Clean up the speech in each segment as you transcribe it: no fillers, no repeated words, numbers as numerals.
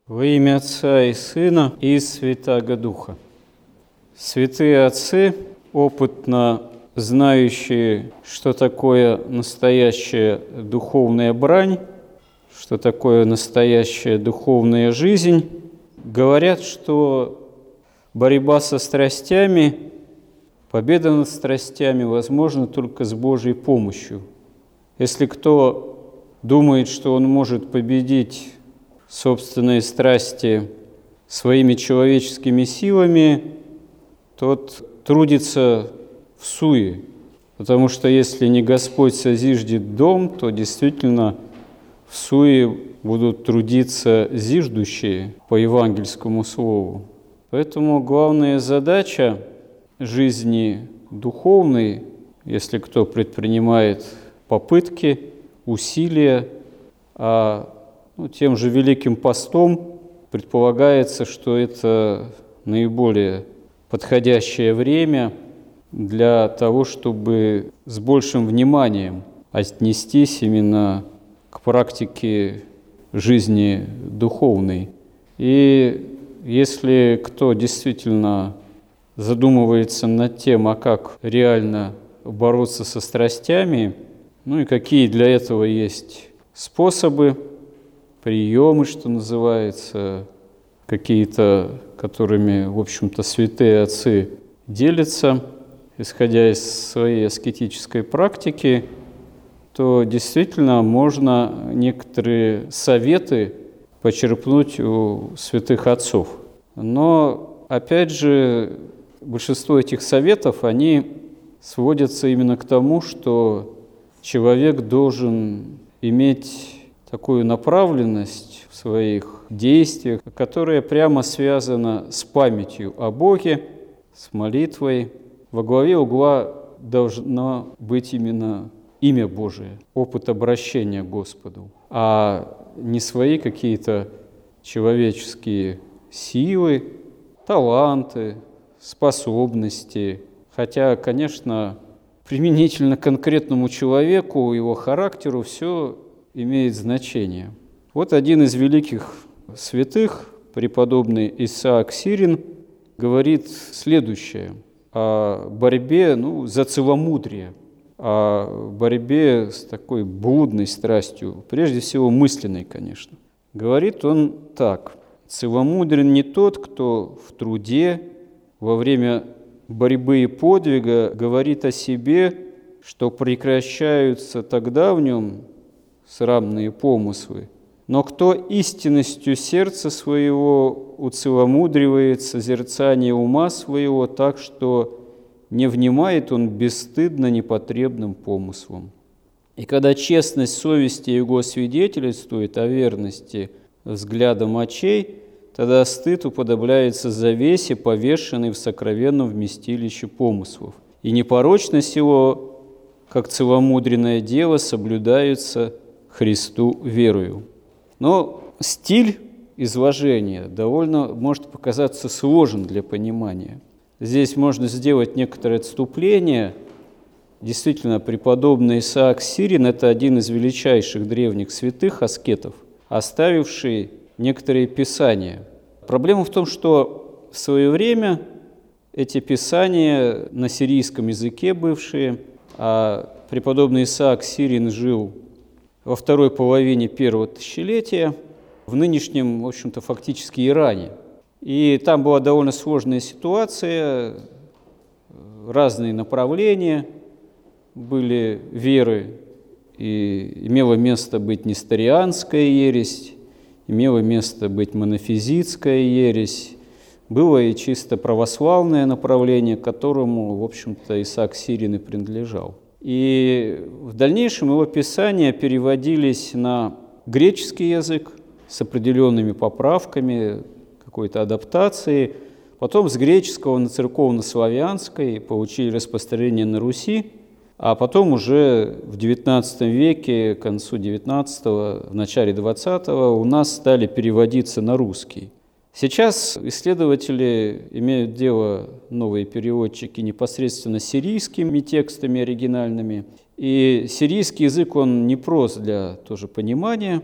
Во имя Отца и Сына и Святаго Духа. Святые Отцы, опытно знающие, что такое настоящая духовная брань, что такое настоящая духовная жизнь, говорят, что борьба со страстями, победа над страстями возможна только с Божьей помощью. Если кто думает, что он может победить собственные страсти своими человеческими силами, тот трудится в суе, потому что если не Господь созиждет дом, то действительно в суе будут трудиться зиждущие по евангельскому слову. Поэтому главная задача жизни духовной, если кто предпринимает попытки, усилия, тем же Великим Постом предполагается, что это наиболее подходящее время для того, чтобы с большим вниманием отнестись именно к практике жизни духовной. И если кто действительно задумывается над тем, как реально бороться со страстями, и какие для этого есть способы, приемы, что называется, какие-то, которыми, в общем-то, святые отцы делятся, исходя из своей аскетической практики, то действительно можно некоторые советы почерпнуть у святых отцов. Но, опять же, большинство этих советов, они сводятся именно к тому, что человек должен иметь такую направленность в своих действиях, которая прямо связана с памятью о Боге, с молитвой. Во главе угла должно быть именно имя Божие, опыт обращения к Господу, а не свои какие-то человеческие силы, таланты, способности. Хотя, конечно, применительно к конкретному человеку, его характеру все имеет значение. Вот один из великих святых, преподобный Исаак Сирин, говорит следующее о борьбе за целомудрие, о борьбе с такой блудной страстью, прежде всего мысленной, конечно. Говорит он так: «Целомудрен не тот, кто в труде во время борьбы и подвига говорит о себе, что прекращаются тогда в нем срамные помыслы, но кто истинностью сердца своего уцеломудривает созерцание ума своего так, что не внимает он бесстыдно непотребным помыслам. И когда честность совести его свидетельствует о верности взглядом очей, тогда стыд уподобляется завесе, повешенной в сокровенном вместилище помыслов, и непорочность его, как целомудренное дело, соблюдается Христу верою». Но стиль изложения довольно может показаться сложен для понимания. Здесь можно сделать некоторое отступление. Действительно, преподобный Исаак Сирин – это один из величайших древних святых аскетов, оставивший некоторые писания. Проблема в том, что в свое время эти писания на сирийском языке бывшие, а преподобный Исаак Сирин жил во второй половине первого тысячелетия, в нынешнем, в общем-то, фактически Иране. И там была довольно сложная ситуация, разные направления были веры, и имело место быть несторианская ересь, имело место быть монофизитская ересь, было и чисто православное направление, к которому, в общем-то, Исаак Сирин и принадлежал. И в дальнейшем его писания переводились на греческий язык с определенными поправками, какой-то адаптацией. Потом с греческого на церковно-славянский получили распространение на Руси, а потом уже в XIX веке, к концу XIX, в начале XX у нас стали переводиться на русский. Сейчас исследователи имеют дело, новые переводчики, непосредственно с сирийскими текстами оригинальными. И сирийский язык, он непрост для тоже понимания.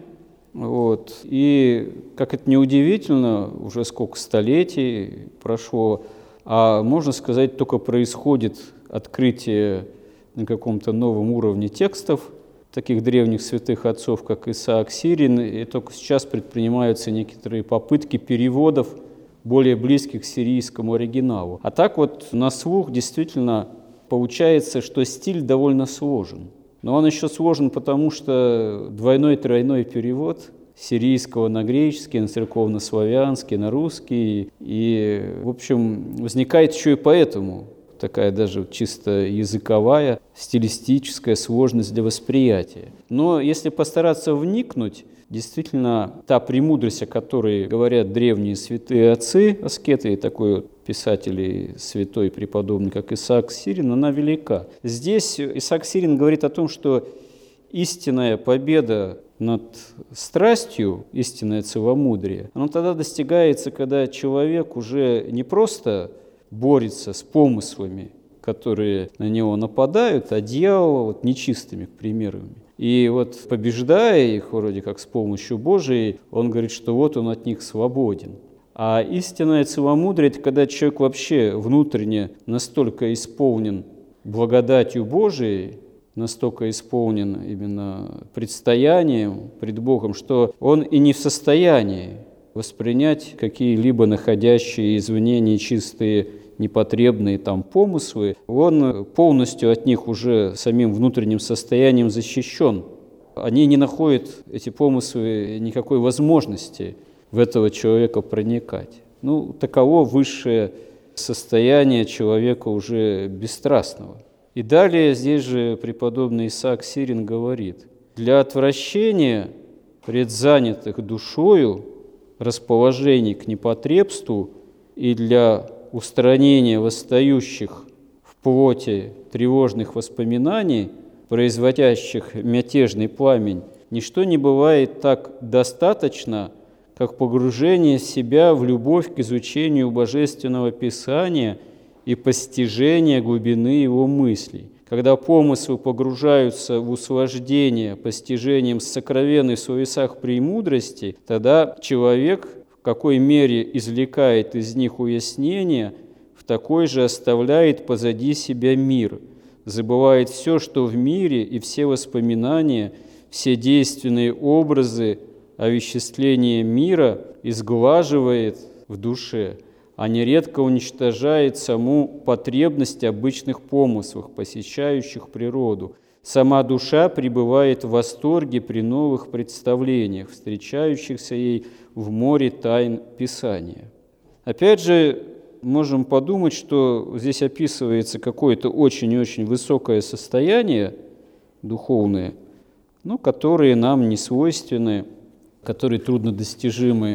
Вот. И, как это неудивительно, уже сколько столетий прошло, а можно сказать, только происходит открытие на каком-то новом уровне текстов таких древних святых отцов, как Исаак Сирин, и только сейчас предпринимаются некоторые попытки переводов, более близких к сирийскому оригиналу. А так вот на слух действительно получается, что стиль довольно сложен. Но он еще сложен, потому что двойной-тройной перевод сирийского на греческий, на церковно-славянский, на русский. И, в общем, возникает еще и поэтому такая даже чисто языковая, стилистическая сложность для восприятия. Но если постараться вникнуть, действительно, та премудрость, о которой говорят древние святые отцы, аскеты, и такой вот писатель и святой преподобный, как Исаак Сирин, она велика. Здесь Исаак Сирин говорит о том, что истинная победа над страстью, истинное целомудрие, оно тогда достигается, когда человек уже не просто борется с помыслами, которые на него нападают, а дьявола вот нечистыми, к примеру. И вот побеждая их вроде как с помощью Божией, он говорит, что вот он от них свободен. А истинное целомудрие – это когда человек вообще внутренне настолько исполнен благодатью Божией, настолько исполнен именно предстоянием пред Богом, что он и не в состоянии воспринять какие-либо находящие извне нечистые, непотребные там помыслы, он полностью от них уже самим внутренним состоянием защищен. Они не находят, эти помыслы, никакой возможности в этого человека проникать. Ну, таково высшее состояние человека уже бесстрастного. И далее здесь же преподобный Исаак Сирин говорит: «Для отвращения предзанятых душою расположений к непотребству и для устранения восстающих в плоти тревожных воспоминаний, производящих мятежный пламень, ничто не бывает так достаточно, как погружение себя в любовь к изучению Божественного Писания и постижение глубины его мыслей. Когда помыслы погружаются в услаждение постижением сокровенной в словесах премудрости, тогда человек в какой мере извлекает из них уяснение, в такой же оставляет позади себя мир, забывает все, что в мире, и все воспоминания, все действенные образы овеществления мира изглаживает в душе, а нередко уничтожает саму потребность обычных помыслов, посещающих природу. Сама душа пребывает в восторге при новых представлениях, встречающихся ей в море тайн Писания». Опять же, можем подумать, что здесь описывается какое-то очень-очень высокое состояние духовное, но которые нам не свойственны, которые труднодостижимы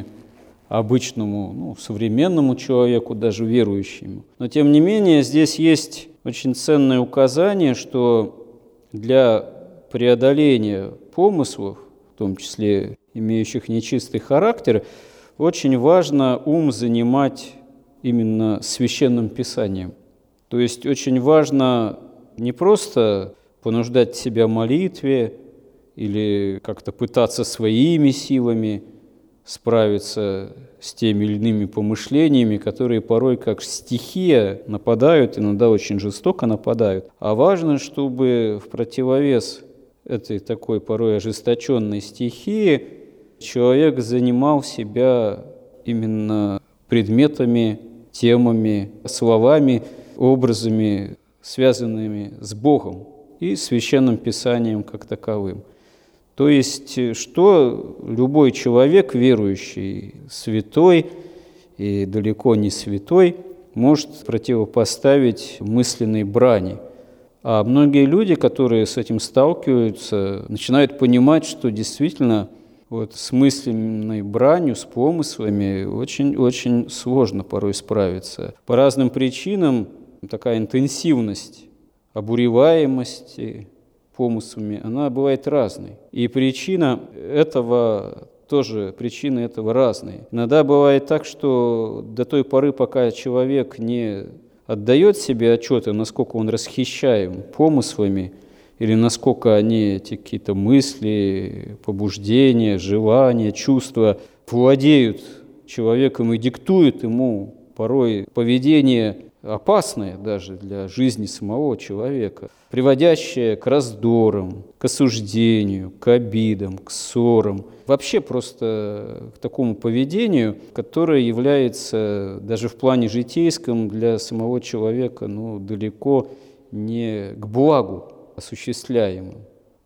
обычному, современному человеку, даже верующему. Но, тем не менее, здесь есть очень ценное указание, что для преодоления помыслов, в том числе имеющих нечистый характер, очень важно ум занимать именно священным писанием. То есть очень важно не просто понуждать себя в молитве или как-то пытаться своими силами справиться с теми или иными помышлениями, которые порой как стихия нападают, иногда очень жестоко нападают. А важно, чтобы в противовес этой такой порой ожесточенной стихии человек занимал себя именно предметами, темами, словами, образами, связанными с Богом и Священным Писанием как таковым. То есть, что любой человек, верующий, святой и далеко не святой, может противопоставить мысленной брани. А многие люди, которые с этим сталкиваются, начинают понимать, что действительно с мысленной бранью, с помыслами очень-очень сложно порой справиться. По разным причинам такая интенсивность обуреваемости помыслами, она бывает разной. И причина этого разные. Иногда бывает так, что до той поры, пока человек не отдает себе отчета, насколько он расхищаем помыслами или насколько они, эти какие-то мысли, побуждения, желания, чувства владеют человеком и диктуют ему порой поведение опасное даже для жизни самого человека, приводящее к раздорам, к осуждению, к обидам, к ссорам, вообще просто к такому поведению, которое является даже в плане житейском для самого человека далеко не к благу осуществляемым.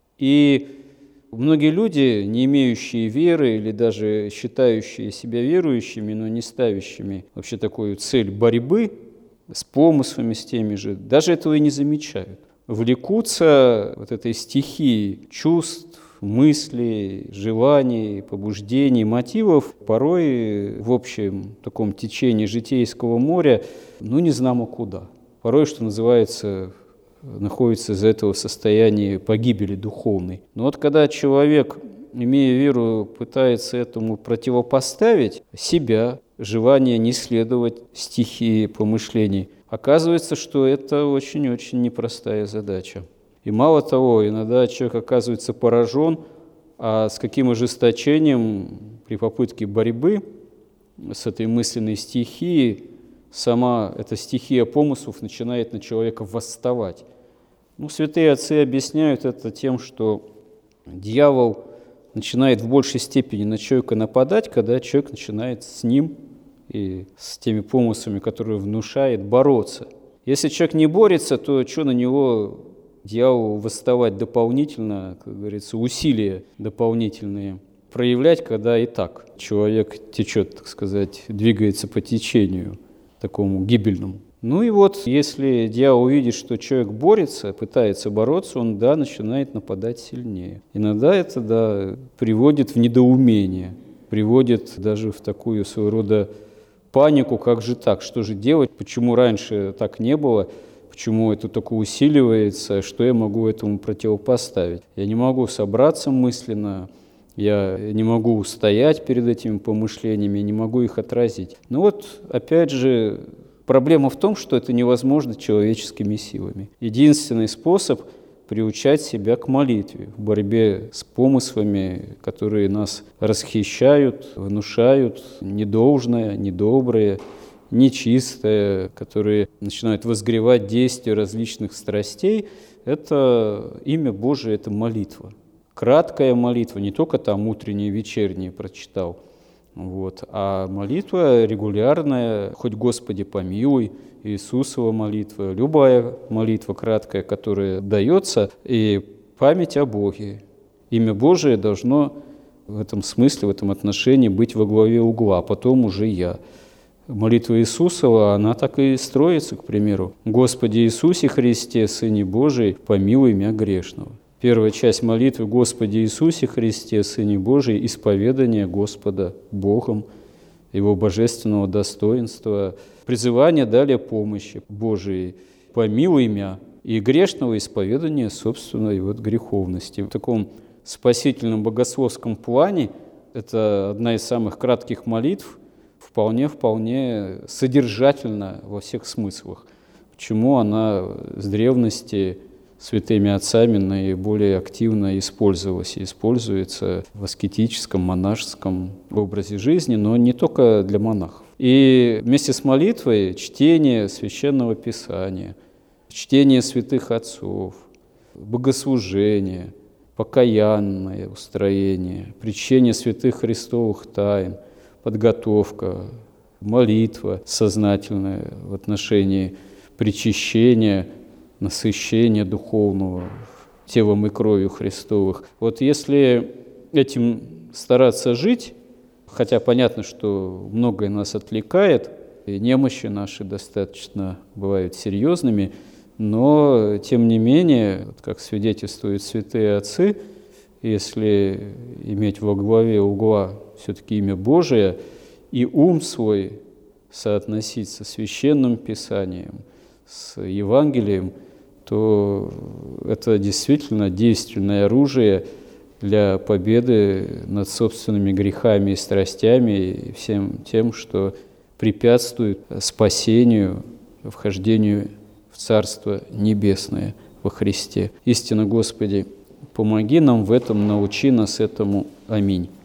И многие люди, не имеющие веры или даже считающие себя верующими, но не ставящими вообще такую цель борьбы с помыслами, с теми же, даже этого и не замечают. Влекутся вот этой стихией чувств, мыслей, желаний, побуждений, мотивов, порой в общем таком течении житейского моря, не знамо куда. Порой, что называется, находится из-за этого в состоянии погибели духовной. Но вот когда человек, имея веру, пытается этому противопоставить себя, желание не следовать стихии помышлений, оказывается, что это очень-очень непростая задача. И мало того, иногда человек оказывается поражен, а с каким ожесточением при попытке борьбы с этой мысленной стихией сама эта стихия помыслов начинает на человека восставать. Святые отцы объясняют это тем, что дьявол начинает в большей степени на человека нападать, когда человек начинает с ним и с теми помыслами, которые внушает, бороться. Если человек не борется, то что на него дьяволу восставать дополнительно, как говорится, усилия дополнительные проявлять, когда и так человек течет, так сказать, двигается по течению такому гибельному. И вот, если дьявол увидит, что человек борется, пытается бороться, он, начинает нападать сильнее. Иногда это, приводит в недоумение, приводит даже в такую своего рода панику, как же так, что же делать, почему раньше так не было, почему это только усиливается, что я могу этому противопоставить. Я не могу собраться мысленно, я не могу устоять перед этими помышлениями, не могу их отразить. Опять же, проблема в том, что это невозможно человеческими силами. Единственный способ – приучать себя к молитве, в борьбе с помыслами, которые нас расхищают, внушают недолжное, недоброе, нечистое, которые начинают возгревать действия различных страстей. Это имя Божие, это молитва. Краткая молитва, не только там утренние, вечерние прочитал, а молитва регулярная, хоть Господи помилуй, Иисусова молитва, любая молитва краткая, которая дается, и память о Боге. Имя Божие должно в этом смысле, в этом отношении быть во главе угла, а потом уже я. Молитва Иисусова, она так и строится, к примеру. «Господи Иисусе Христе, Сыне Божий, помилуй меня грешного». Первая часть молитвы «Господи Иисусе Христе, Сыне Божий», исповедание Господа Богом, Его божественного достоинства, призывание далее помощи Божией, помилуй меня, и грешного исповедания собственной греховности. В таком спасительном богословском плане это одна из самых кратких молитв, вполне содержательна во всех смыслах, почему она с древности святыми отцами наиболее активно использовалась и используется в аскетическом, монашеском образе жизни, но не только для монахов. И вместе с молитвой чтение Священного Писания, чтение святых отцов, богослужение, покаянное устроение, причение святых христовых тайн, подготовка, молитва сознательная в отношении причащения, насыщения духовного телом и кровью Христовых. Если этим стараться жить, хотя понятно, что многое нас отвлекает, и немощи наши достаточно бывают серьезными, но тем не менее, как свидетельствуют святые отцы, если иметь во главе угла все-таки имя Божие и ум свой соотносить со Священным Писанием, с Евангелием, то это действительно действенное оружие для победы над собственными грехами и страстями и всем тем, что препятствует спасению, вхождению в Царство Небесное. во Христе. Истинно, Господи, помоги нам в этом, научи нас этому. Аминь.